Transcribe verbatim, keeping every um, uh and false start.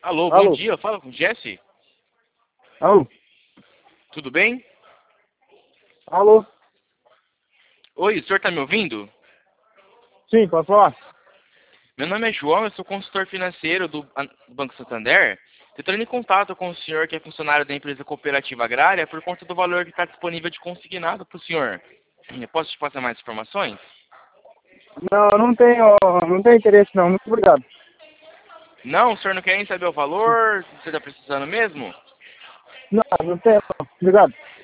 Alô, bom Alô? dia, fala com o Jesse. Alô? Tudo bem? Alô? Oi, o senhor está me ouvindo? Sim, pode falar? Meu nome é João, eu sou consultor financeiro do An- do Banco Santander. Estou entrando em contato com o senhor que é funcionário da empresa cooperativa agrária por conta do valor que está disponível de consignado para o senhor. Eu posso te passar mais informações? Não, não tenho, não tenho interesse não, muito obrigado. Não, o senhor não quer nem saber o valor? Você está precisando mesmo? Não, não tenho não. Obrigado.